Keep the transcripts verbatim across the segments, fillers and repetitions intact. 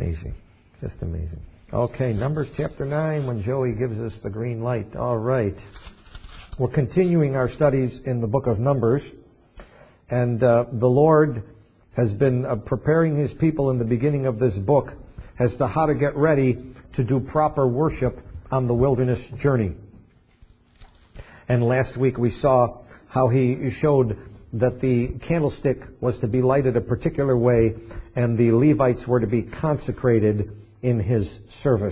amazing. Just amazing. Okay, Numbers chapter nine, when Joey gives us the green light. All right. We're continuing our studies in the book of Numbers. And uh, the Lord has been uh, preparing His people in the beginning of this book as to how to get ready to do proper worship on the wilderness journey. And last week we saw how He showed that the candlestick was to be lighted a particular way and the Levites were to be consecrated in His service.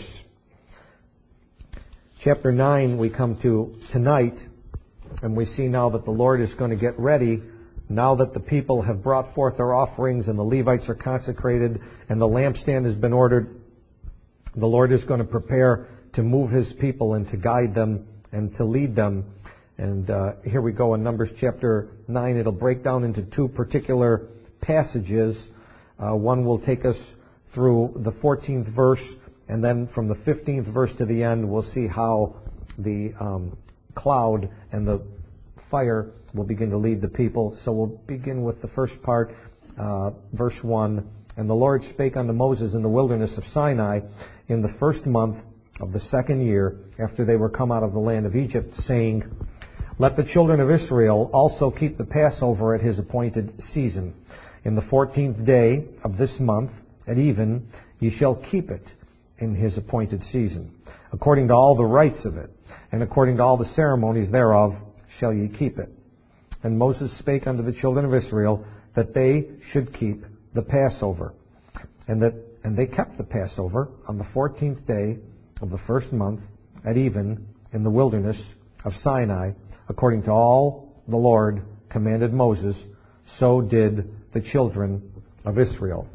Chapter nine we come to tonight, and we see now that the Lord is going to get ready now that the people have brought forth their offerings and the Levites are consecrated and the lampstand has been ordered. The Lord is going to prepare to move His people and to guide them and to lead them. And uh, here we go in Numbers chapter nine. It'll break down into two particular passages. Uh, one will take us through the fourteenth verse, and then from the fifteenth verse to the end, we'll see how the um, cloud and the fire will begin to lead the people. So we'll begin with the first part, uh, verse one. And the Lord spake unto Moses in the wilderness of Sinai in the first month of the second year after they were come out of the land of Egypt, saying, Let the children of Israel also keep the Passover at his appointed season. In the fourteenth day of this month, at even, ye shall keep it in his appointed season. According to all the rites of it, and according to all the ceremonies thereof, shall ye keep it. And Moses spake unto the children of Israel that they should keep the Passover. And that and they kept the Passover on the fourteenth day of the first month, at even, in the wilderness of Sinai, according to all the Lord commanded Moses, so did the children of Israel.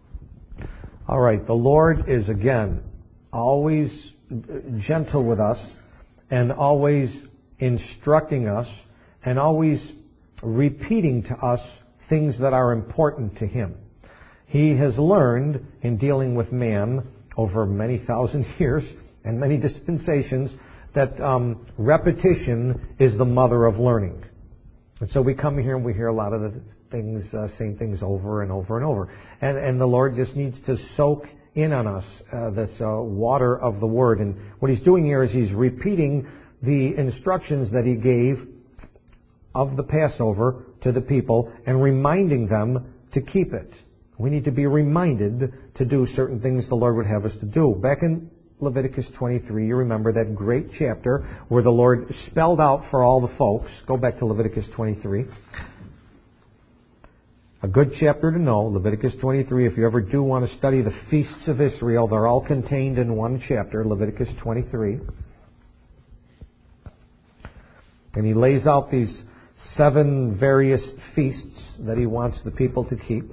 All right, the Lord is again always gentle with us and always instructing us and always repeating to us things that are important to Him. He has learned in dealing with man over many thousand years and many dispensations that um, repetition is the mother of learning. And so we come here and we hear a lot of the things, uh, same things over and over and over. And, and the Lord just needs to soak in on us uh, this uh, water of the Word. And what He's doing here is He's repeating the instructions that He gave of the Passover to the people and reminding them to keep it. We need to be reminded to do certain things the Lord would have us to do. Back in Leviticus twenty-three, you remember that great chapter where the Lord spelled out for all the folks. Go back to Leviticus twenty-three. A good chapter to know, Leviticus twenty-three. If you ever do want to study the feasts of Israel, they're all contained in one chapter, Leviticus twenty-three. And He lays out these seven various feasts that He wants the people to keep.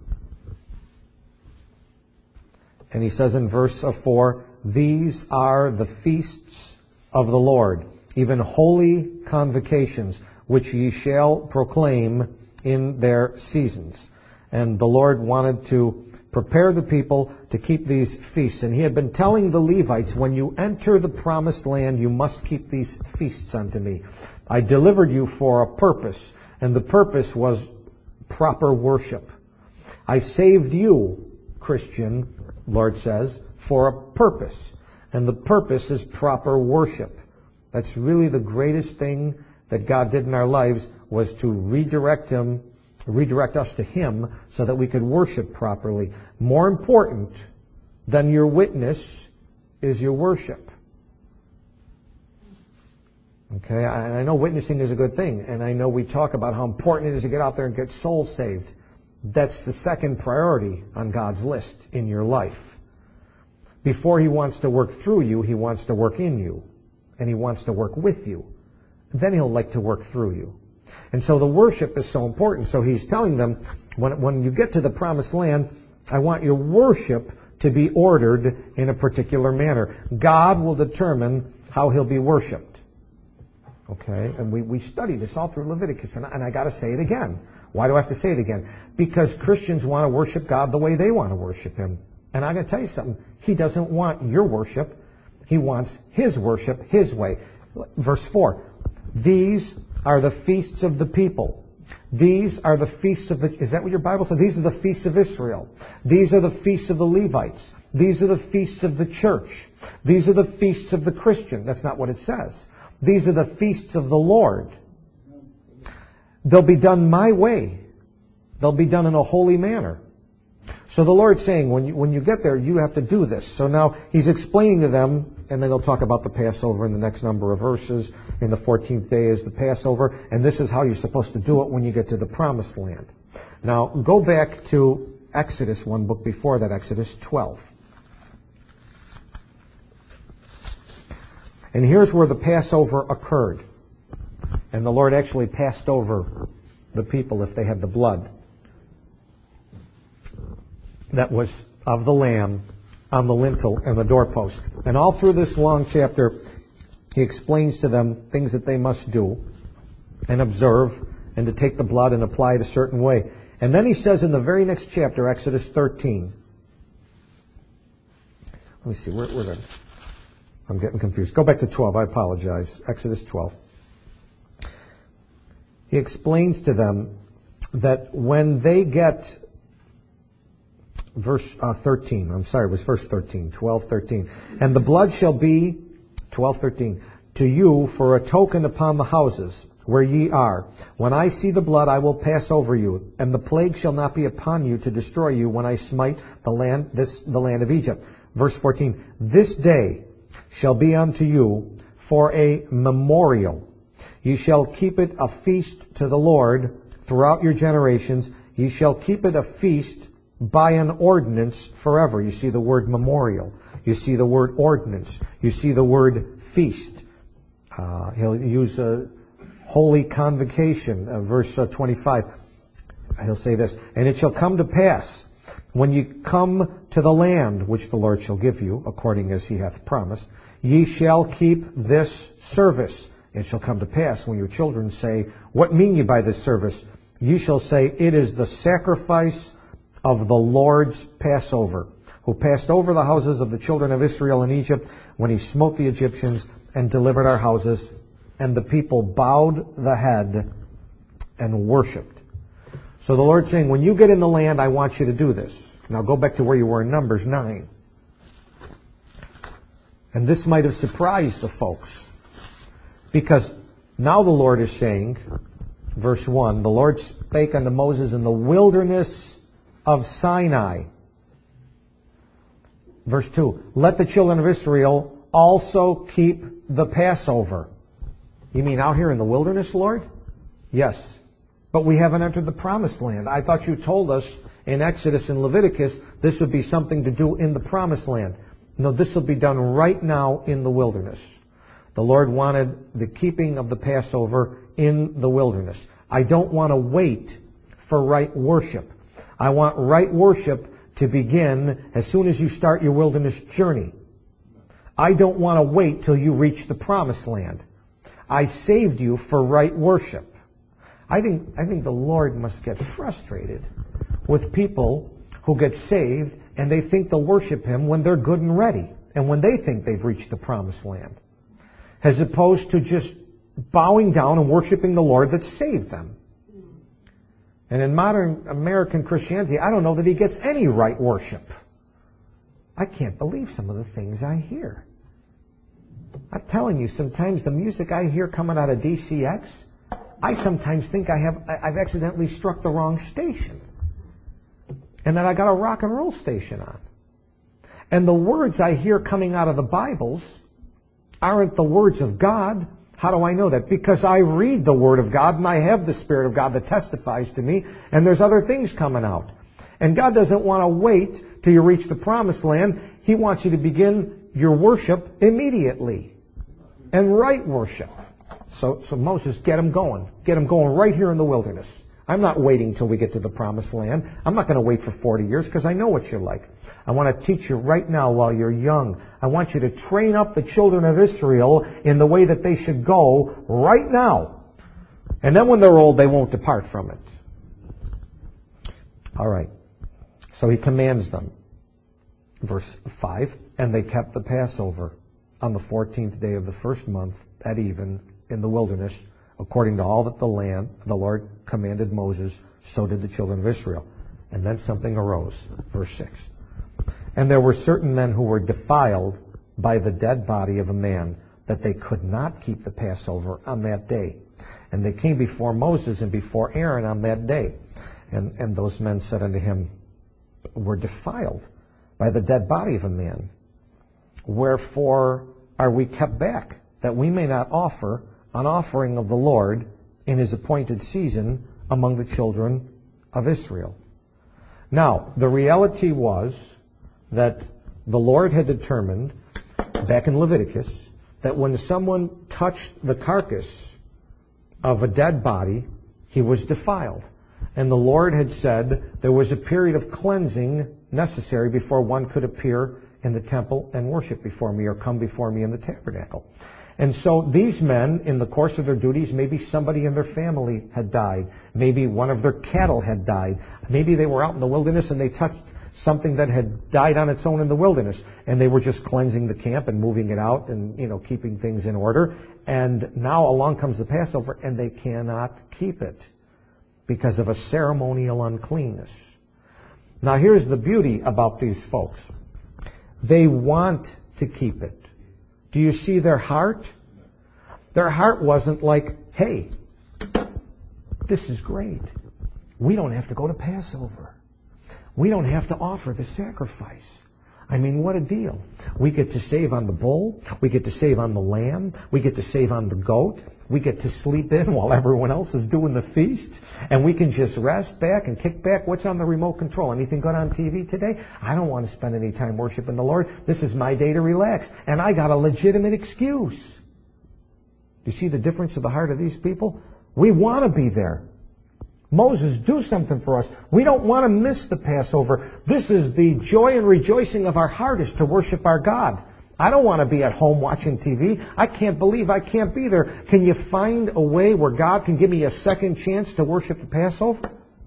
And He says in verse four, These are the feasts of the Lord, even holy convocations, which ye shall proclaim in their seasons. And the Lord wanted to prepare the people to keep these feasts. And He had been telling the Levites, when you enter the promised land, you must keep these feasts unto me. I delivered you for a purpose, and the purpose was proper worship. I saved you, Christian, Lord says, for a purpose. And the purpose is proper worship. That's really the greatest thing that God did in our lives, was to redirect Him, redirect us to Him so that we could worship properly. More important than your witness is your worship. Okay, and I know witnessing is a good thing, and I know we talk about how important it is to get out there and get souls saved. That's the second priority on God's list in your life. Before He wants to work through you, He wants to work in you, and He wants to work with you. Then He'll like to work through you. And so the worship is so important. So He's telling them, when, when you get to the promised land, I want your worship to be ordered in a particular manner. God will determine how He'll be worshipped. Okay? And we, we study this all through Leviticus. And, and I got to say it again. Why do I have to say it again? Because Christians want to worship God the way they want to worship Him. And I'm going to tell you something. He doesn't want your worship. He wants His worship His way. Verse four. These are the feasts of the people. These are the feasts of the... Is that what your Bible says? These are the feasts of Israel. These are the feasts of the Levites. These are the feasts of the church. These are the feasts of the Christian. That's not what it says. These are the feasts of the Lord. They'll be done my way. They'll be done in a holy manner. So the Lord's saying, when you, when you get there, you have to do this. So now He's explaining to them, and then He'll talk about the Passover in the next number of verses. In the fourteenth day is the Passover, and this is how you're supposed to do it when you get to the Promised Land. Now, go back to Exodus, one book before that, Exodus twelve. And here's where the Passover occurred. And the Lord actually passed over the people if they had the blood that was of the lamb on the lintel and the doorpost. And all through this long chapter, He explains to them things that they must do and observe, and to take the blood and apply it a certain way. And then He says in the very next chapter, Exodus thirteen. Let me see, where, where did I... I'm getting confused. Go back to twelve, I apologize. Exodus twelve. He explains to them that when they get... Verse uh, thirteen, I'm sorry, it was verse thirteen, twelve, thirteen. And the blood shall be, twelve, thirteen, to you for a token upon the houses where ye are. When I see the blood, I will pass over you, and the plague shall not be upon you to destroy you when I smite the land, this, the land of Egypt. Verse fourteen, this day shall be unto you for a memorial. Ye shall keep it a feast to the Lord throughout your generations. Ye shall keep it a feast by an ordinance forever. You see the word memorial. You see the word ordinance. You see the word feast. Uh, he'll use a holy convocation, uh, verse uh, twenty-five. He'll say this, and it shall come to pass, when ye come to the land which the Lord shall give you, according as He hath promised, ye shall keep this service. It shall come to pass, when your children say, what mean ye by this service? Ye shall say, it is the sacrifice of the Lord's Passover, who passed over the houses of the children of Israel in Egypt when He smote the Egyptians and delivered our houses. And the people bowed the head and worshipped. So the Lord's saying, when you get in the land, I want you to do this. Now go back to where you were in Numbers nine. And this might have surprised the folks. Because now the Lord is saying, verse one, the Lord spake unto Moses in the wilderness of Sinai. Verse two, let the children of Israel also keep the Passover. You mean out here in the wilderness, Lord? Yes. But we haven't entered the Promised Land. I thought you told us in Exodus and Leviticus this would be something to do in the Promised Land. No, this will be done right now in the wilderness. The Lord wanted the keeping of the Passover in the wilderness. I don't want to wait for right worship. I want right worship to begin as soon as you start your wilderness journey. I don't want to wait till you reach the Promised Land. I saved you for right worship. I think, I think the Lord must get frustrated with people who get saved and they think they'll worship Him when they're good and ready and when they think they've reached the Promised Land, as opposed to just bowing down and worshiping the Lord that saved them. And in modern American Christianity, I don't know that He gets any right worship. I can't believe some of the things I hear. I'm telling you, sometimes the music I hear coming out of D C X, I sometimes think I have, I've accidentally struck the wrong station. And that I got a rock and roll station on. And the words I hear coming out of the Bibles aren't the words of God. How do I know that? Because I read the Word of God and I have the Spirit of God that testifies to me, and there's other things coming out. And God doesn't want to wait till you reach the Promised Land. He wants you to begin your worship immediately. And right worship. So, so Moses, get them going. Get them going right here in the wilderness. I'm not waiting till we get to the Promised Land. I'm not going to wait for forty years because I know what you're like. I want to teach you right now while you're young. I want you to train up the children of Israel in the way that they should go right now. And then when they're old, they won't depart from it. All right. So He commands them. Verse five, and they kept the Passover on the fourteenth day of the first month at even in the wilderness, according to all that the land, the Lord commanded Moses, so did the children of Israel. And then something arose. Verse six. And there were certain men who were defiled by the dead body of a man, that they could not keep the Passover on that day. And they came before Moses and before Aaron on that day. And, and those men said unto him, we're defiled by the dead body of a man. Wherefore are we kept back, that we may not offer an offering of the Lord in his appointed season among the children of Israel? Now, the reality was that the Lord had determined, back in Leviticus, that when someone touched the carcass of a dead body, he was defiled. And the Lord had said there was a period of cleansing necessary before one could appear in the temple and worship before me or come before me in the tabernacle. And so these men, in the course of their duties, maybe somebody in their family had died. Maybe one of their cattle had died. Maybe they were out in the wilderness and they touched something that had died on its own in the wilderness. And they were just cleansing the camp and moving it out and, you know, keeping things in order. And now along comes the Passover and they cannot keep it because of a ceremonial uncleanness. Now here's the beauty about these folks. They want to keep it. Do you see their heart? Their heart wasn't like, hey, this is great. We don't have to go to Passover. We don't have to offer the sacrifice. I mean, what a deal. We get to save on the bull. We get to save on the lamb. We get to save on the goat. We get to sleep in while everyone else is doing the feast. And we can just rest back and kick back. What's on the remote control? Anything good on T V today? I don't want to spend any time worshiping the Lord. This is my day to relax. And I got a legitimate excuse. Do you see the difference of the heart of these people? We want to be there. Moses, do something for us. We don't want to miss the Passover. This is the joy and rejoicing of our heart, is to worship our God. I don't want to be at home watching T V. I can't believe I can't be there. Can you find a way where God can give me a second chance to worship the Passover?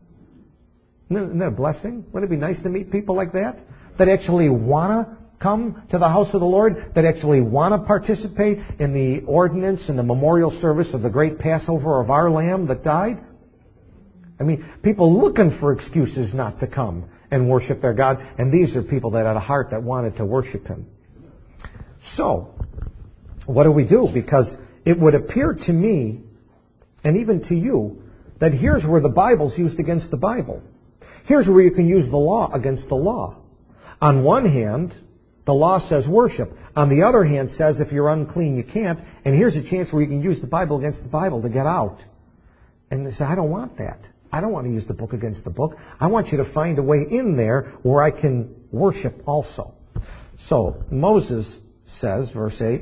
Isn't that a blessing? Wouldn't it be nice to meet people like that? That actually want to come to the house of the Lord? That actually want to participate in the ordinance and the memorial service of the great Passover of our Lamb that died? I mean, people looking for excuses not to come and worship their God. And these are people that had a heart that wanted to worship Him. So, what do we do? Because it would appear to me, and even to you, that here's where the Bible's used against the Bible. Here's where you can use the law against the law. On one hand, the law says worship. On the other hand, says if you're unclean, you can't. And here's a chance where you can use the Bible against the Bible to get out. And they say, I don't want that. I don't want to use the book against the book. I want you to find a way in there where I can worship also. So, Moses says, verse eight,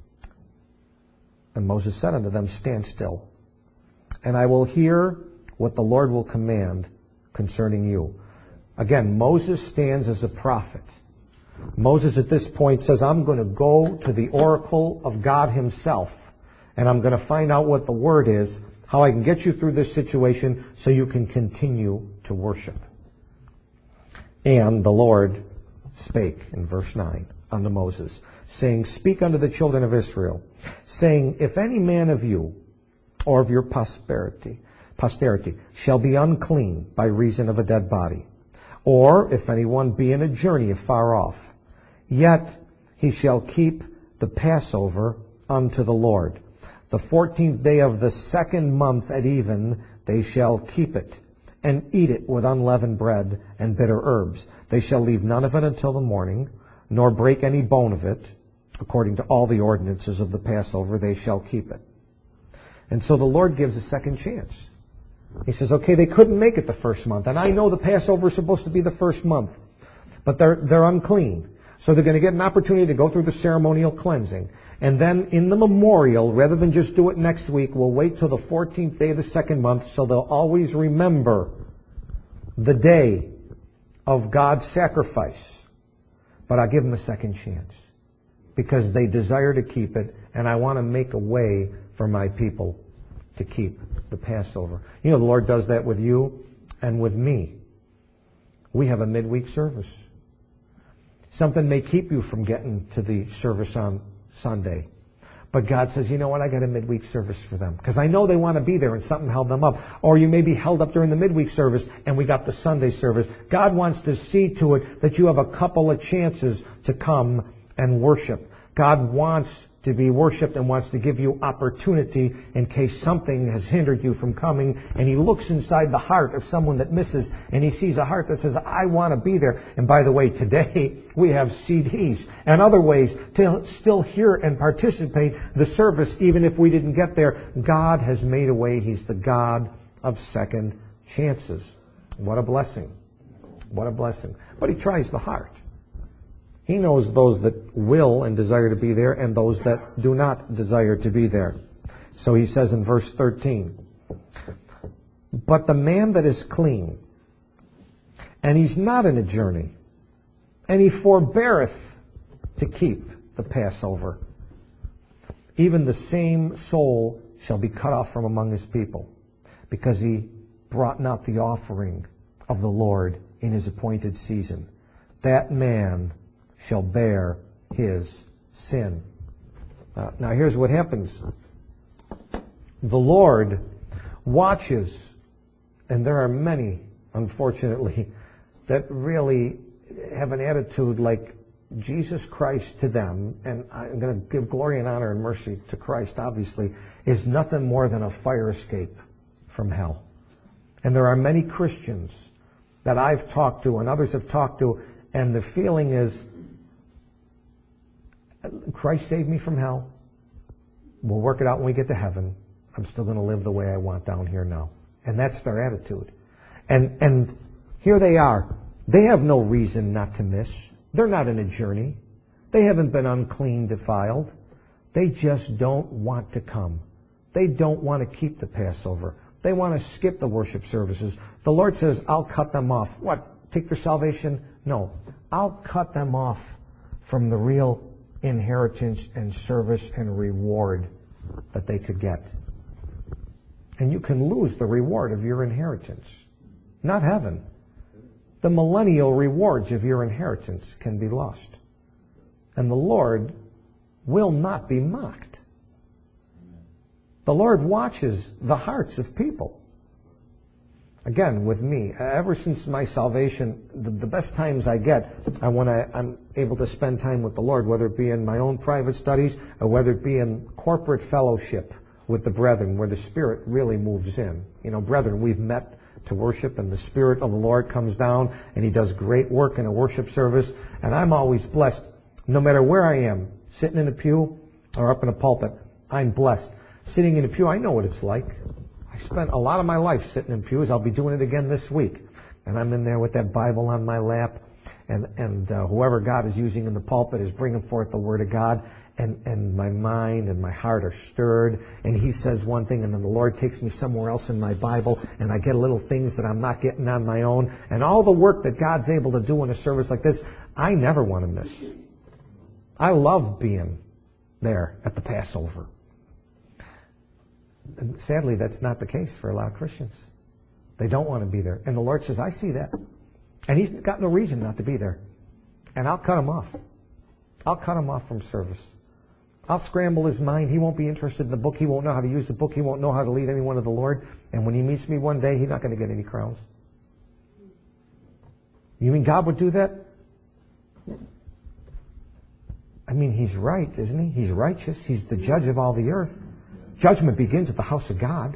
and Moses said unto them, stand still, and I will hear what the Lord will command concerning you. Again, Moses stands as a prophet. Moses at this point says, I'm going to go to the oracle of God Himself, and I'm going to find out what the word is, how I can get you through this situation so you can continue to worship. And the Lord spake, in verse nine, unto Moses, saying, speak unto the children of Israel, saying, if any man of you, or of your posterity, posterity, shall be unclean by reason of a dead body, or if anyone be in a journey afar off, yet he shall keep the Passover unto the Lord. The fourteenth day of the second month at even they shall keep it, and eat it with unleavened bread and bitter herbs. They shall leave none of it until the morning, nor break any bone of it. According to all the ordinances of the Passover, they shall keep it. And so the Lord gives a second chance. He says, okay, they couldn't make it the first month, and I know the Passover is supposed to be the first month, but they're, they're unclean. So they're going to get an opportunity to go through the ceremonial cleansing. And then in the memorial, rather than just do it next week, we'll wait till the fourteenth day of the second month so they'll always remember the day of God's sacrifice. But I'll give them a second chance because they desire to keep it, and I want to make a way for my people to keep the Passover. You know, the Lord does that with you and with me. We have a midweek service. Something may keep you from getting to the service on Sunday. But God says, you know what, I got a midweek service for them. Because I know they want to be there and something held them up. Or you may be held up during the midweek service and we got the Sunday service. God wants to see to it that you have a couple of chances to come and worship. God wants to be worshipped and wants to give you opportunity in case something has hindered you from coming. And He looks inside the heart of someone that misses and He sees a heart that says, I want to be there. And by the way, today we have C Ds and other ways to still hear and participate the service even if we didn't get there. God has made a way. He's the God of second chances. What a blessing. What a blessing. But He tries the heart. He knows those that will and desire to be there and those that do not desire to be there. So He says in verse thirteen, but the man that is clean, and he's not in a journey, and he forbeareth to keep the Passover, even the same soul shall be cut off from among his people, because he brought not the offering of the Lord in his appointed season. That man shall bear his sin. Uh, now here's what happens. The Lord watches, and there are many, unfortunately, that really have an attitude like Jesus Christ to them, and I'm going to give glory and honor and mercy to Christ, obviously, is nothing more than a fire escape from hell. And there are many Christians that I've talked to and others have talked to, and the feeling is, Christ saved me from hell. We'll work it out when we get to heaven. I'm still going to live the way I want down here now. And that's their attitude. And and here they are. They have no reason not to miss. They're not in a journey. They haven't been unclean, defiled. They just don't want to come. They don't want to keep the Passover. They want to skip the worship services. The Lord says, I'll cut them off. What? Take their salvation? No. I'll cut them off from the real inheritance and service and reward that they could get. And you can lose the reward of your inheritance. Not heaven. The millennial rewards of your inheritance can be lost. And the Lord will not be mocked. The Lord watches the hearts of people. Again, with me, ever since my salvation, the, the best times I get are when I, I'm able to spend time with the Lord, whether it be in my own private studies or whether it be in corporate fellowship with the brethren, where the Spirit really moves in. You know, brethren, we've met to worship, and the Spirit of the Lord comes down, and He does great work in a worship service, and I'm always blessed. No matter where I am, sitting in a pew or up in a pulpit, I'm blessed. Sitting in a pew, I know what it's like. I spent a lot of my life sitting in pews. I'll be doing it again this week. And I'm in there with that Bible on my lap. And, and uh, whoever God is using in the pulpit is bringing forth the Word of God. And, and my mind and my heart are stirred. And He says one thing, and then the Lord takes me somewhere else in my Bible. And I get little things that I'm not getting on my own. And all the work that God's able to do in a service like this, I never want to miss. I love being there at the Passover. And sadly, that's not the case for a lot of Christians. They don't want to be there. And the Lord says, I see that. And He's got no reason not to be there. And I'll cut Him off. I'll cut Him off from service. I'll scramble his mind. He won't be interested in the book. He won't know how to use the book. He won't know how to lead anyone to the Lord. And when he meets me one day, he's not going to get any crowns. You mean God would do that? I mean, He's right, isn't He? He's righteous. He's the judge of all the earth. Judgment begins at the house of God.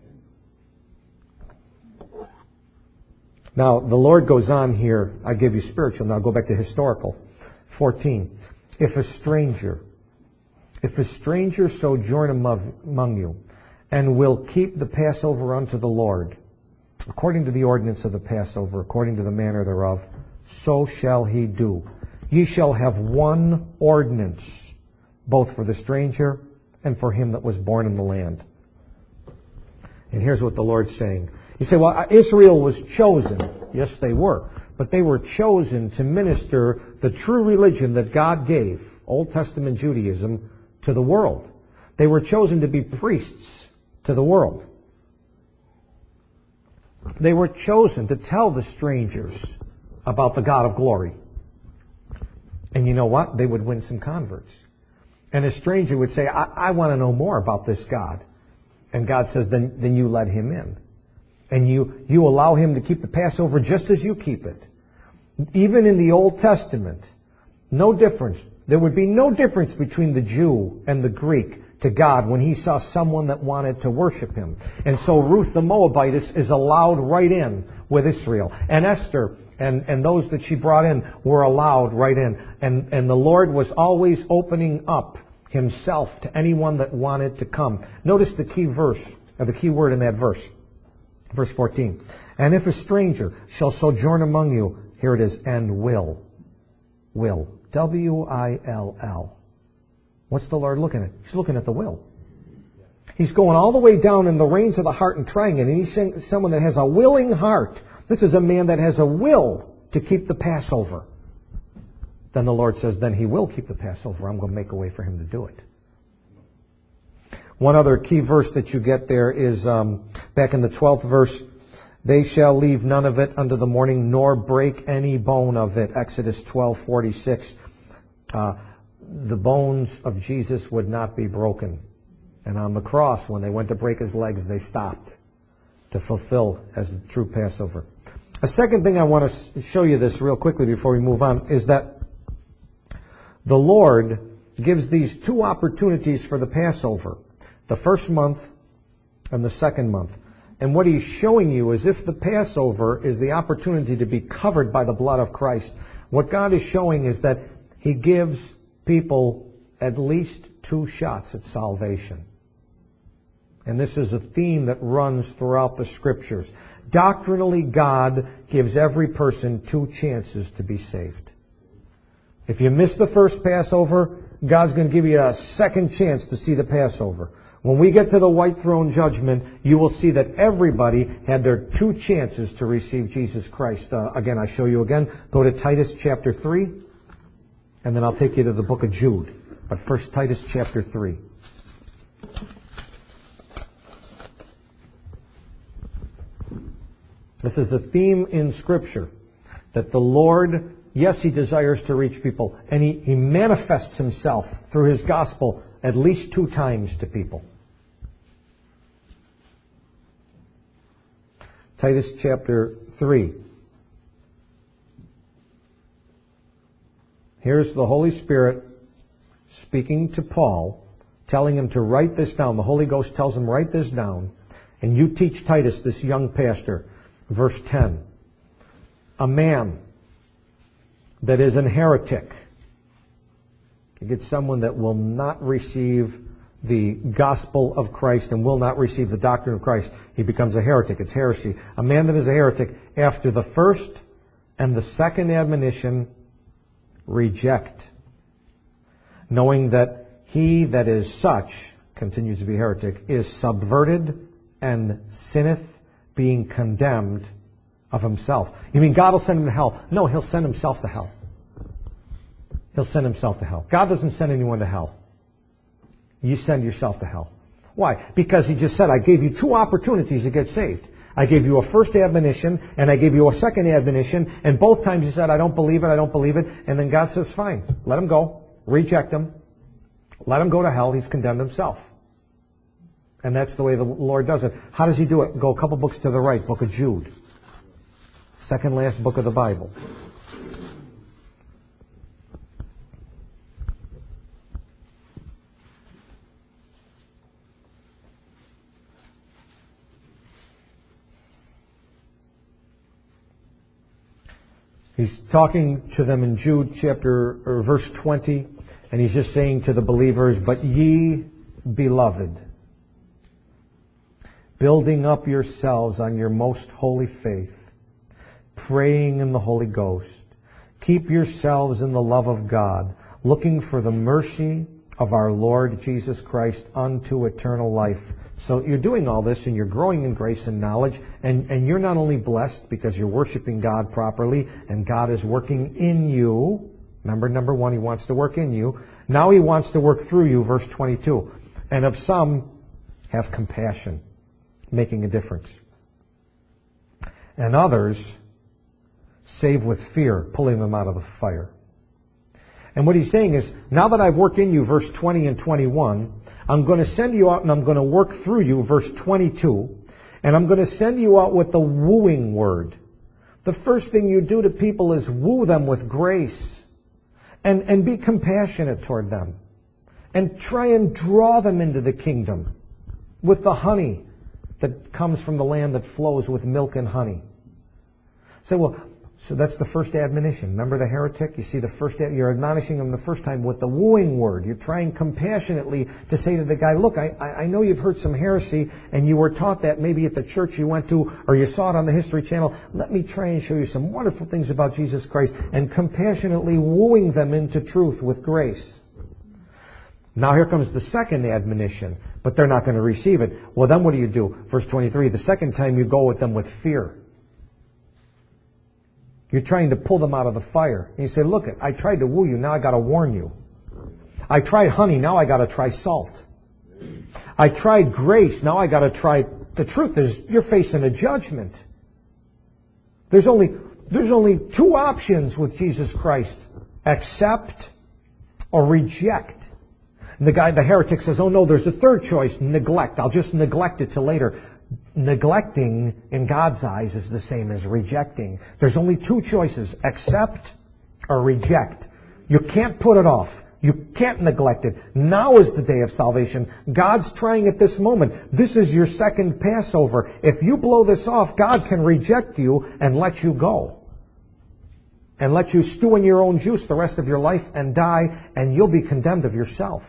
Now, the Lord goes on here. I give you spiritual. Now, go back to historical. fourteen. If a stranger, if a stranger sojourn among you, and will keep the Passover unto the Lord, according to the ordinance of the Passover, according to the manner thereof, so shall he do. Ye shall have one ordinance, both for the stranger and for him that was born in the land. And here's what the Lord's saying. You say, well, Israel was chosen. Yes, they were. But they were chosen to minister the true religion that God gave, Old Testament Judaism, to the world. They were chosen to be priests to the world. They were chosen to tell the strangers about the God of glory. And you know what? They would win some converts. And a stranger would say, I, I want to know more about this God. And God says, then, then you let him in. And you, you allow him to keep the Passover just as you keep it. Even in the Old Testament, no difference. There would be no difference between the Jew and the Greek to God when he saw someone that wanted to worship him. And so Ruth the Moabite is, is allowed right in with Israel. And Esther and, and those that she brought in were allowed right in. And, and the Lord was always opening up himself to anyone that wanted to come. Notice the key verse, or the key word in that verse. Verse fourteen. And if a stranger shall sojourn among you, here it is, and will. Will. W I L L. What's the Lord looking at? He's looking at the will. He's going all the way down in the reins of the heart and trying it. And he's saying someone that has a willing heart. This is a man that has a will to keep the Passover. Then the Lord says, then he will keep the Passover. I'm going to make a way for him to do it. One other key verse that you get there is um, back in the twelfth verse. They shall leave none of it unto the morning, nor break any bone of it. Exodus twelve forty-six. Uh, the bones of Jesus would not be broken. And on the cross, when they went to break his legs, they stopped to fulfill as the true Passover. A second thing I want to show you this real quickly before we move on is that the Lord gives these two opportunities for the Passover. The first month and the second month. And what he's showing you is if the Passover is the opportunity to be covered by the blood of Christ, what God is showing is that he gives people at least two shots at salvation. And this is a theme that runs throughout the Scriptures. Doctrinally, God gives every person two chances to be saved. If you miss the first Passover, God's going to give you a second chance to see the Passover. When we get to the white throne judgment, you will see that everybody had their two chances to receive Jesus Christ. Uh, again, I show you again. Go to Titus chapter three, and then I'll take you to the book of Jude. But first, Titus chapter three. This is a theme in Scripture, that the Lord, yes, he desires to reach people, and he, he manifests himself through his gospel at least two times to people. Titus chapter three. Here's the Holy Spirit speaking to Paul, telling him to write this down. The Holy Ghost tells him, write this down, and you teach Titus, this young pastor. Verse ten. A man that is an heretic. You get someone that will not receive the gospel of Christ and will not receive the doctrine of Christ. He becomes a heretic. It's heresy. A man that is a heretic, after the first and the second admonition, reject, knowing that he that is such, continues to be heretic, is subverted and sinneth, being condemned of himself. You mean God will send him to hell? No, he'll send himself to hell. He'll send himself to hell. God doesn't send anyone to hell. You send yourself to hell. Why? Because he just said, I gave you two opportunities to get saved. I gave you a first admonition, and I gave you a second admonition, and both times you said, I don't believe it, I don't believe it. And then God says, fine, let him go. Reject him. Let him go to hell. He's condemned himself. And that's the way the Lord does it. How does he do it? Go a couple books to the right, book of Jude. Second last book of the Bible. He's talking to them in Jude chapter or verse twenty, and he's just saying to the believers, but ye beloved, building up yourselves on your most holy faith, praying in the Holy Ghost, keep yourselves in the love of God, looking for the mercy of our Lord Jesus Christ unto eternal life. So you're doing all this and you're growing in grace and knowledge, and, and you're not only blessed because you're worshiping God properly and God is working in you. Remember, number one, he wants to work in you. Now he wants to work through you, verse twenty-two. And of some have compassion, making a difference. And others save with fear, pulling them out of the fire. And what he's saying is, now that I've worked in you, verse twenty and twenty-one, I'm going to send you out and I'm going to work through you, verse twenty-two, and I'm going to send you out with the wooing word. The first thing you do to people is woo them with grace and, and be compassionate toward them and try and draw them into the kingdom with the honey that comes from the land that flows with milk and honey. Say, well, so that's the first admonition. Remember the heretic? You see the first, ad- you're admonishing him the first time with the wooing word. You're trying compassionately to say to the guy, look, I, I know you've heard some heresy and you were taught that maybe at the church you went to or you saw it on the History Channel. Let me try and show you some wonderful things about Jesus Christ, and compassionately wooing them into truth with grace. Now here comes the second admonition, but they're not going to receive it. Well, then what do you do? Verse twenty-three, the second time you go with them with fear. You're trying to pull them out of the fire. And you say, look, I tried to woo you, now I got to warn you. I tried honey, now I got to try salt. I tried grace, now I got to try the truth. There's, you're facing a judgment. There's only, there's only two options with Jesus Christ. Accept or reject. And the guy, the heretic says, oh no, there's a third choice, neglect. I'll just neglect it till later. Neglecting in God's eyes is the same as rejecting. There's only two choices, accept or reject. You can't put it off. You can't neglect it. Now is the day of salvation. God's trying at this moment. This is your second Passover. If you blow this off, God can reject you and let you go. And let you stew in your own juice the rest of your life and die, and you'll be condemned of yourself.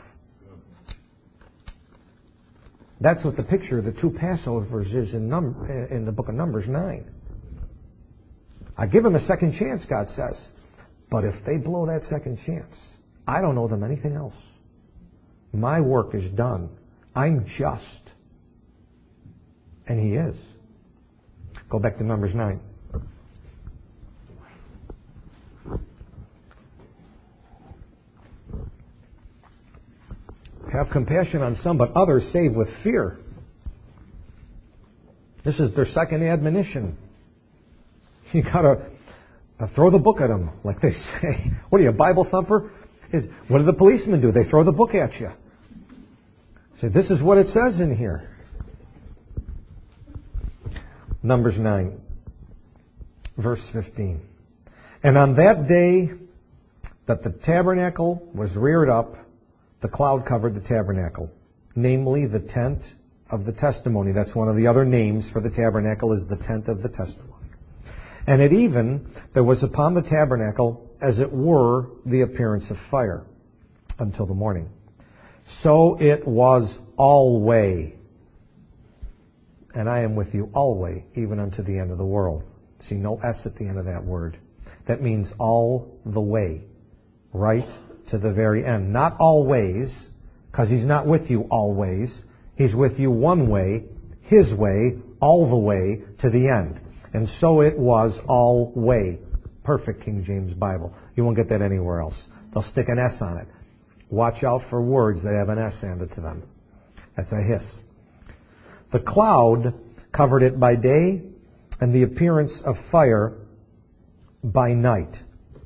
That's what the picture of the two Passovers is in, Num- in the book of Numbers nine. I give them a second chance, God says. But if they blow that second chance, I don't owe them anything else. My work is done. I'm just. And He is. Go back to Numbers nine. Have compassion on some, but others save with fear. This is their second admonition. You gotta uh, throw the book at them, like they say. What are you, a Bible thumper? Is, what do the policemen do? They throw the book at you. Say, this is what it says in here. Numbers nine, verse fifteen. And on that day that the tabernacle was reared up, the cloud covered the tabernacle, namely the tent of the testimony. That's one of the other names for the tabernacle, is the tent of the testimony. And at even, there was upon the tabernacle, as it were, the appearance of fire, until the morning. So it was always. And I am with you always, even unto the end of the world. See, no S at the end of that word. That means all the way. Right to the very end. Not always, because He's not with you always. He's with you one way, His way, all the way to the end. And so it was always. Perfect King James Bible. You won't get that anywhere else. They'll stick an S on it. Watch out for words that have an S added to them. That's a hiss. The cloud covered it by day, and the appearance of fire by night.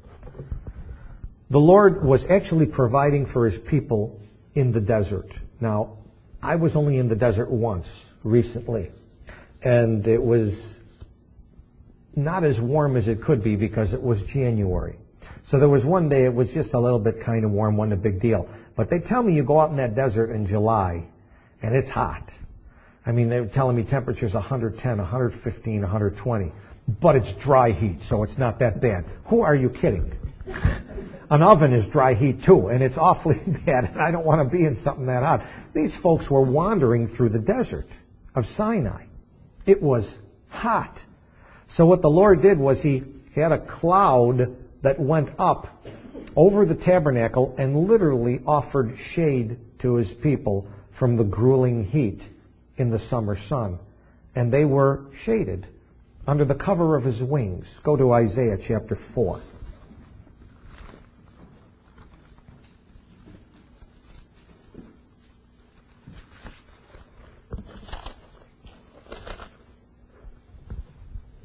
The Lord was actually providing for His people in the desert. Now, I was only in the desert once recently, and it was not as warm as it could be because it was January. So there was one day it was just a little bit kind of warm, wasn't a big deal. But they tell me you go out in that desert in July, and it's hot. I mean, they were telling me temperatures one hundred ten, one hundred fifteen, one hundred twenty. But it's dry heat, so it's not that bad. Who are you kidding? An oven is dry heat too, and it's awfully bad, and I don't want to be in something that hot. These folks were wandering through the desert of Sinai. It was hot. So what the Lord did was He had a cloud that went up over the tabernacle and literally offered shade to His people from the grueling heat in the summer sun. And they were shaded under the cover of His wings. Go to Isaiah chapter four.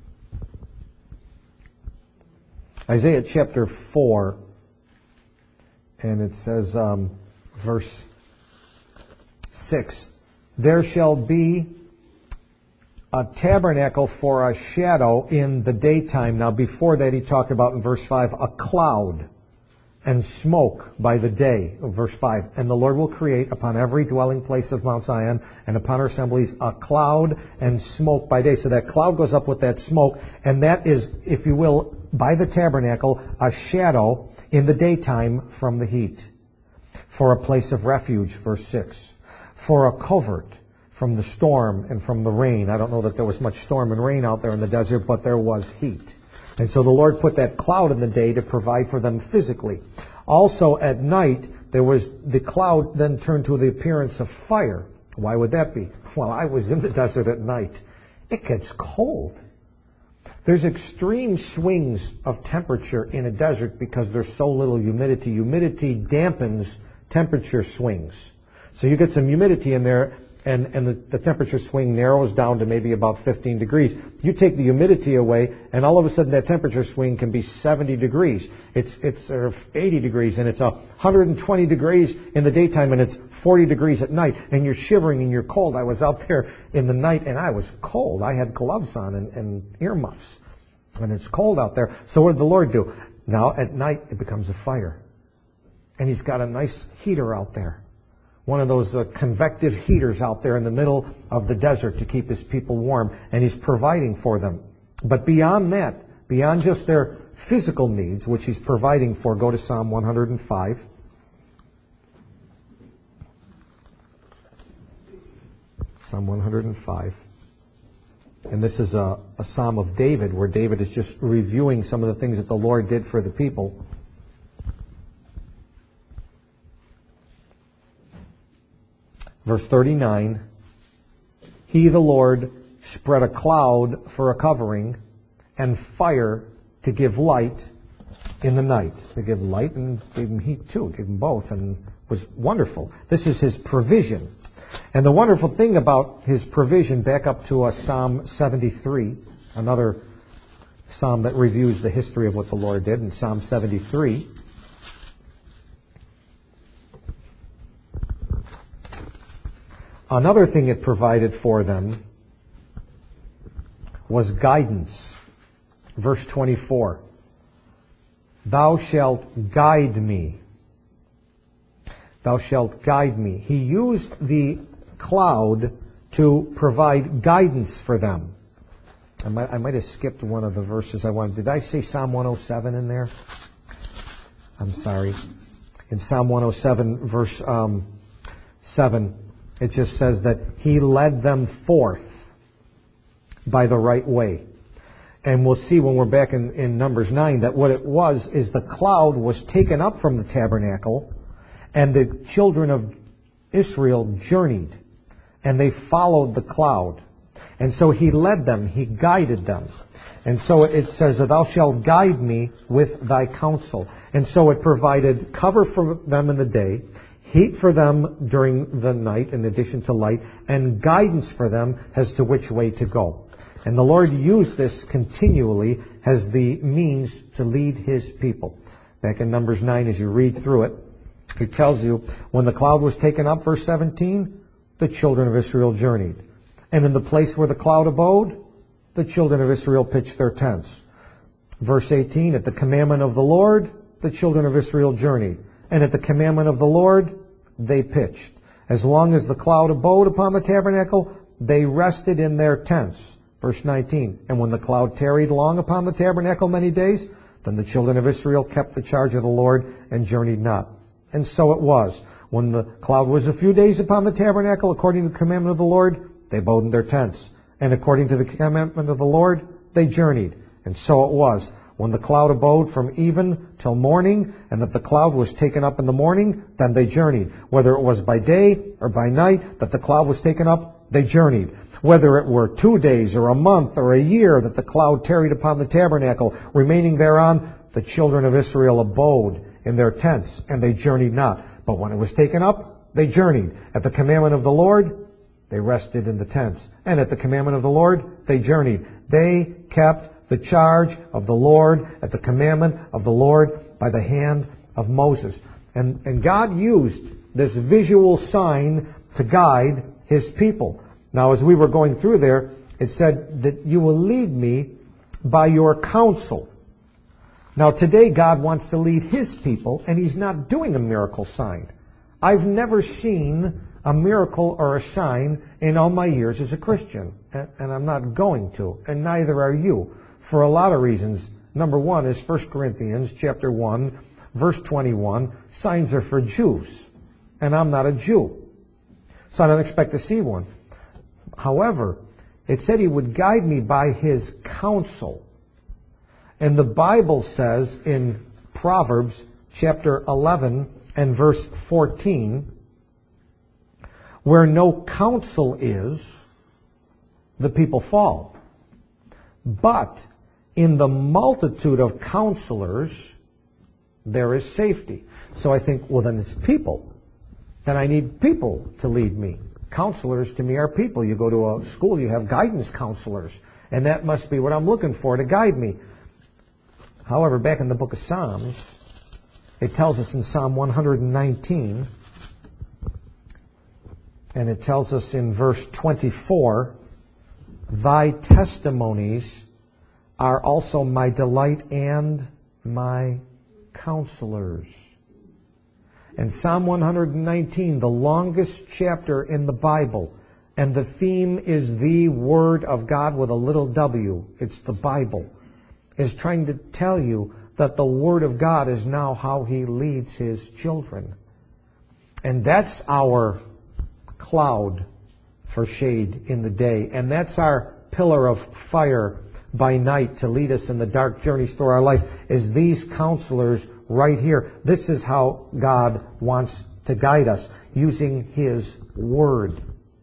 Isaiah chapter four and it says, um, verse six, there shall be a tabernacle for a shadow in the daytime. Now before that he talked about in verse five, a cloud and smoke by the day, verse five. And the Lord will create upon every dwelling place of Mount Zion and upon her assemblies a cloud and smoke by day. So that cloud goes up with that smoke, and that is, if you will, by the tabernacle, a shadow in the daytime from the heat. For a place of refuge, verse six. For a covert from the storm and from the rain. I don't know that there was much storm and rain out there in the desert, but there was heat. And so the Lord put that cloud in the day to provide for them physically. Also at night, there was the cloud then turned to the appearance of fire. Why would that be? Well, I was in the desert at night. It gets cold. There's extreme swings of temperature in a desert because there's so little humidity. Humidity dampens temperature swings. So you get some humidity in there, and, and the, the temperature swing narrows down to maybe about fifteen degrees. You take the humidity away, and all of a sudden that temperature swing can be seventy degrees. It's it's uh, eighty degrees, and it's uh, one hundred twenty degrees in the daytime, and it's forty degrees at night, and you're shivering and you're cold. I was out there in the night, and I was cold. I had gloves on and, and earmuffs, and it's cold out there. So what did the Lord do? Now at night it becomes a fire, and He's got a nice heater out there. One of those uh, convective heaters out there in the middle of the desert to keep His people warm, and He's providing for them. But beyond that, beyond just their physical needs, which He's providing for, go to Psalm one hundred five. Psalm one hundred five. And this is a, a psalm of David, where David is just reviewing some of the things that the Lord did for the people. Verse thirty-nine, He, the Lord, spread a cloud for a covering and fire to give light in the night. To give light and gave Him heat too, gave Him both, and was wonderful. This is His provision. And the wonderful thing about His provision, back up to uh, Psalm seventy-three, another psalm that reviews the history of what the Lord did in Psalm seventy-three. Another thing it provided for them was guidance. Verse twenty-four. Thou shalt guide me. Thou shalt guide me. He used the cloud to provide guidance for them. I might, I might have skipped one of the verses I wanted. Did I say Psalm one oh seven in there? I'm sorry. In Psalm one oh seven, verse um, seven, it just says that He led them forth by the right way. And we'll see when we're back in, in Numbers nine that what it was is the cloud was taken up from the tabernacle, and the children of Israel journeyed, and they followed the cloud. And so He led them, He guided them. And so it says, Thou shalt guide me with Thy counsel. And so it provided cover for them in the day, heat for them during the night in addition to light, and guidance for them as to which way to go. And the Lord used this continually as the means to lead His people. Back in Numbers nine, as you read through it, He tells you, when the cloud was taken up, verse seventeen, the children of Israel journeyed. And in the place where the cloud abode, the children of Israel pitched their tents. Verse eighteen, at the commandment of the Lord, the children of Israel journeyed. And at the commandment of the Lord, they pitched. As long as the cloud abode upon the tabernacle, they rested in their tents. Verse nineteen, and when the cloud tarried long upon the tabernacle many days, then the children of Israel kept the charge of the Lord and journeyed not. And so it was. When the cloud was a few days upon the tabernacle, according to the commandment of the Lord, they abode in their tents. And according to the commandment of the Lord, they journeyed. And so it was. When the cloud abode from even till morning, and that the cloud was taken up in the morning, then they journeyed. Whether it was by day or by night that the cloud was taken up, they journeyed. Whether it were two days or a month or a year that the cloud tarried upon the tabernacle, remaining thereon, the children of Israel abode in their tents, and they journeyed not. But when it was taken up, they journeyed. At the commandment of the Lord, they rested in the tents. And at the commandment of the Lord, they journeyed. They kept the charge of the Lord at the commandment of the Lord by the hand of Moses. And, and God used this visual sign to guide His people. Now, as we were going through there, it said that you will lead me by your counsel. Now, today God wants to lead His people, and He's not doing a miracle sign. I've never seen a miracle or a sign in all my years as a Christian, and, and I'm not going to, and neither are you, for a lot of reasons. Number one is First Corinthians chapter one, verse twenty-one, signs are for Jews, and I'm not a Jew, so I don't expect to see one. However, it said He would guide me by His counsel. And the Bible says in Proverbs chapter eleven and verse fourteen, where no counsel is, the people fall. But in the multitude of counselors, there is safety. So I think, well, then it's people. Then I need people to lead me. Counselors to me are people. You go to a school, you have guidance counselors. And that must be what I'm looking for to guide me. However, back in the book of Psalms, it tells us in Psalm one nineteen, and it tells us in verse twenty-four, Thy testimonies are also my delight and my counselors. And Psalm one nineteen, the longest chapter in the Bible, and the theme is the Word of God with a little w. It's the Bible. Is trying to tell you that the Word of God is now how He leads His children. And that's our cloud for shade in the day. And that's our pillar of fire by night to lead us in the dark journeys through our life, is these counselors right here. This is how God wants to guide us, using His Word.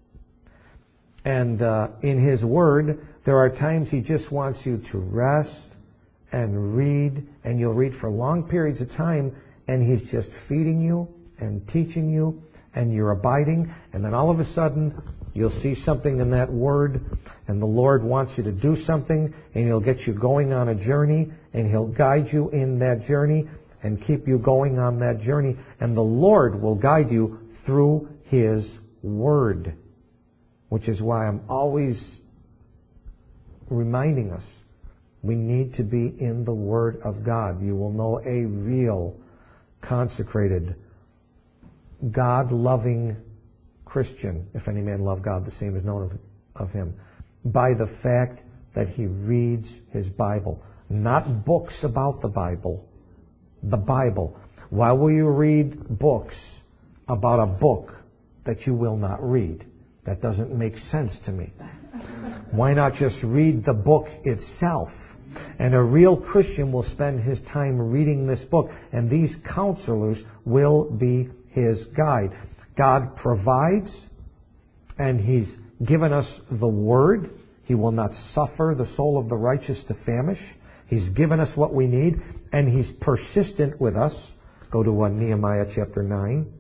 And uh, in His Word, there are times He just wants you to rest and read, and you'll read for long periods of time, and He's just feeding you and teaching you, and you're abiding, and then all of a sudden you'll see something in that Word, and the Lord wants you to do something, and He'll get you going on a journey, and He'll guide you in that journey and keep you going on that journey, and the Lord will guide you through His Word, which is why I'm always reminding us we need to be in the Word of God. You will know a real, consecrated, God-loving Christian, if any man love God, the same is known of, of him, by the fact that he reads his Bible. Not books about the Bible, the Bible. Why will you read books about a book that you will not read? That doesn't make sense to me. Why not just read the book itself? And a real Christian will spend his time reading this book, and these counselors will be his guide. God provides, and He's given us the Word. He will not suffer the soul of the righteous to famish. He's given us what we need, and He's persistent with us. Go to uh, Nehemiah chapter nine.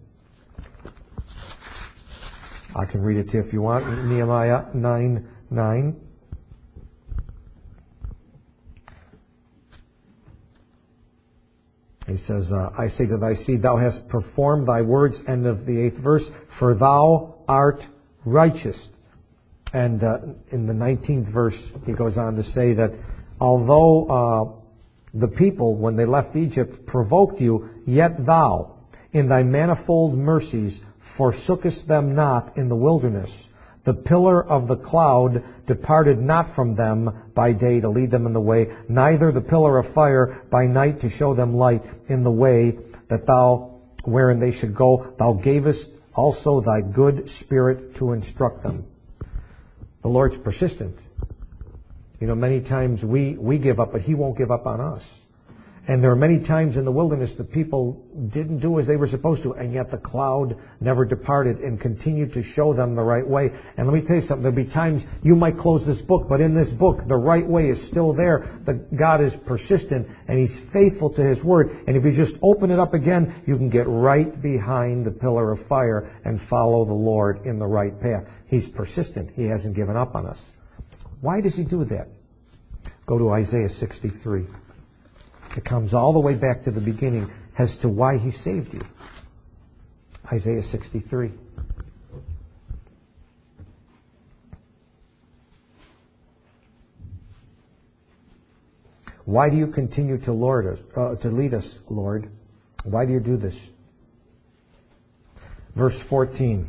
I can read it to you if you want. Nehemiah nine nine. He says, uh, I say to thy seed, thou hast performed thy words, end of the eighth verse, for thou art righteous. And uh, in the nineteenth verse, he goes on to say that although uh, the people, when they left Egypt, provoked you, yet thou, in thy manifold mercies, forsookest them not in the wilderness. The pillar of the cloud departed not from them by day to lead them in the way, neither the pillar of fire by night to show them light in the way that thou wherein they should go. Thou gavest also thy good Spirit to instruct them. The Lord's persistent. You know, many times we, we give up, but He won't give up on us. And there are many times in the wilderness that people didn't do as they were supposed to, and yet the cloud never departed and continued to show them the right way. And let me tell you something, there'll be times you might close this book, but in this book, the right way is still there. The, God is persistent, and He's faithful to His Word. And if you just open it up again, you can get right behind the pillar of fire and follow the Lord in the right path. He's persistent. He hasn't given up on us. Why does He do that? Go to Isaiah sixty-three. It comes all the way back to the beginning. as to why He saved you. Isaiah sixty-three. Why do you continue to Lord us, uh, to lead us, Lord? Why do you do this? Verse fourteen.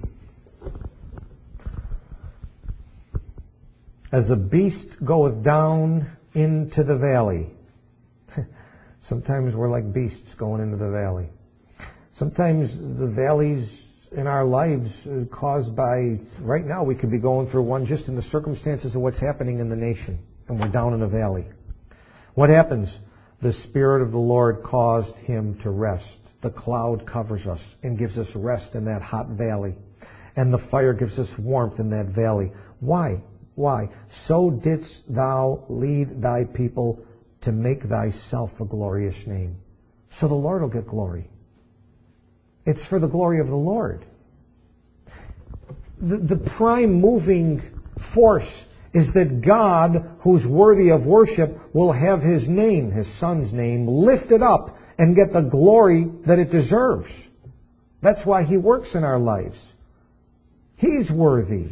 As a beast goeth down into the valley. Sometimes we're like beasts going into the valley. Sometimes the valleys in our lives are caused by, right now we could be going through one just in the circumstances of what's happening in the nation, and we're down in a valley. What happens? The Spirit of the Lord caused him to rest. The cloud covers us and gives us rest in that hot valley. And the fire gives us warmth in that valley. Why? Why? So didst thou lead thy people to make thyself a glorious name. So the Lord will get glory. It's for the glory of the Lord. The, the prime moving force is that God, who's worthy of worship, will have His name, His Son's name, lifted up and get the glory that it deserves. That's why He works in our lives. He's worthy.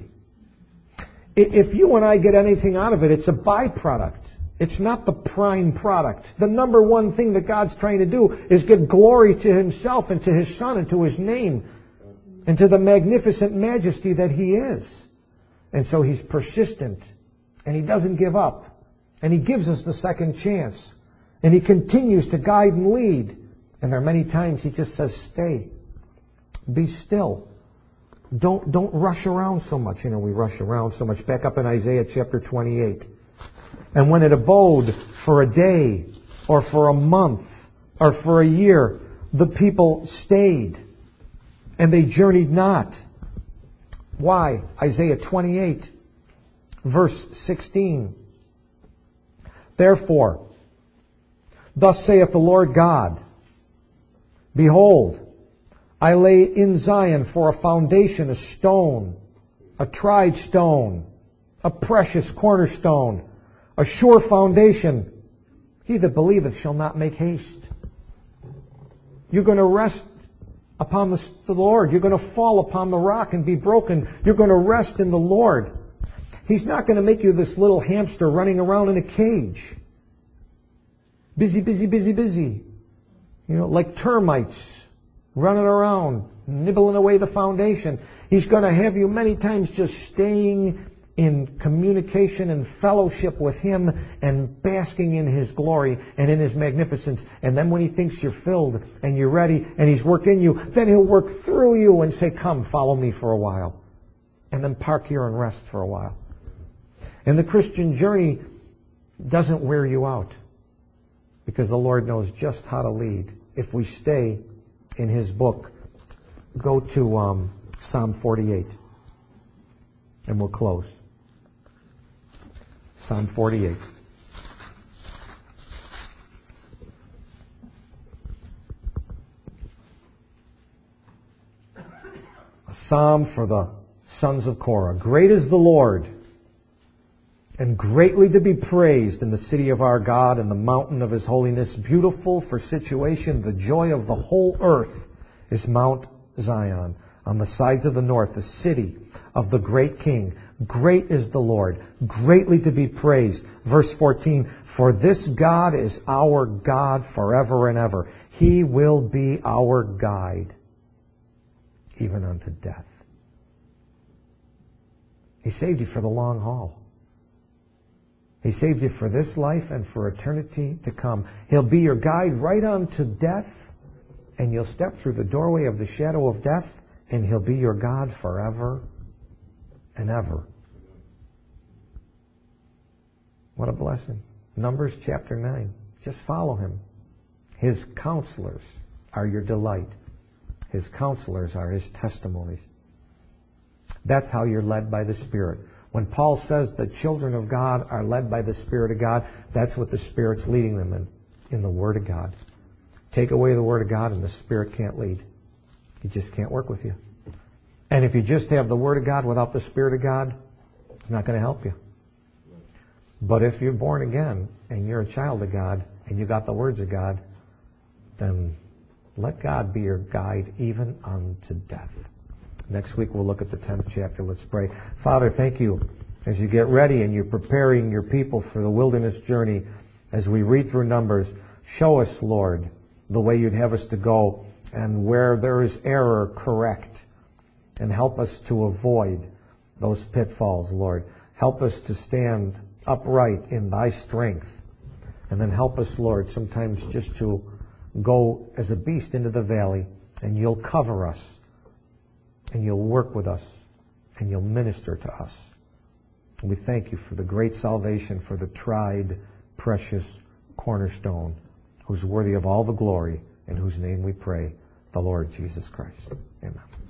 If you and I get anything out of it, it's a byproduct. It's not the prime product. The number one thing that God's trying to do is give glory to Himself and to His Son and to His name and to the magnificent majesty that He is. And so He's persistent, and He doesn't give up, and He gives us the second chance, and He continues to guide and lead. And there are many times He just says, stay, be still. Don't, don't rush around so much. You know, we rush around so much. Back up in Isaiah chapter twenty-eight. And when it abode for a day, or for a month, or for a year, the people stayed, and they journeyed not. Why? Isaiah twenty-eight, verse sixteen. Therefore, thus saith the Lord God, behold, I lay in Zion for a foundation, a stone, a tried stone, a precious cornerstone, a sure foundation. He that believeth shall not make haste. You're going to rest upon the, the Lord. You're going to fall upon the rock and be broken. You're going to rest in the Lord. He's not going to make you this little hamster running around in a cage. Busy, busy, busy, busy. You know, like termites running around, nibbling away the foundation. He's going to have you many times just staying in communication and fellowship with Him and basking in His glory and in His magnificence. And then when He thinks you're filled and you're ready and He's worked in you, then He'll work through you and say, come, follow me for a while. And then park here and rest for a while. And the Christian journey doesn't wear you out, because the Lord knows just how to lead. If we stay in His book, go to um, Psalm forty-eight. And we'll close. Psalm forty-eight. A psalm for the sons of Korah. Great is the Lord, and greatly to be praised in the city of our God and the mountain of His holiness. Beautiful for situation, the joy of the whole earth is Mount Zion. On the sides of the north, the city of the great King. Great is the Lord, greatly to be praised. Verse fourteen, for this God is our God forever and ever. He will be our guide, even unto death. He saved you for the long haul. He saved you for this life and for eternity to come. He'll be your guide right unto death, and you'll step through the doorway of the shadow of death, and He'll be your God forever and ever. What a blessing. Numbers chapter nine. Just follow Him. His counselors are your delight. His counselors are His testimonies. That's how you're led by the Spirit. When Paul says the children of God are led by the Spirit of God, that's what the Spirit's leading them in, in the Word of God. Take away the Word of God and the Spirit can't lead. He just can't work with you. And if you just have the Word of God without the Spirit of God, it's not going to help you. But if you're born again and you're a child of God and you got the words of God, then Let God be your guide even unto death. Next week we'll look at the tenth chapter. Let's pray. Father, thank you as you get ready and you're preparing your people for the wilderness journey. As we read through Numbers, show us, Lord, the way you'd have us to go, and where there is error, correct. And help us to avoid those pitfalls, Lord. Help us to stand upright in thy strength. And then help us, Lord, sometimes just to go as a beast into the valley, and you'll cover us, and you'll work with us, and you'll minister to us. And we thank you for the great salvation, for the tried, precious cornerstone, who's worthy of all the glory, in whose name we pray, the Lord Jesus Christ. Amen.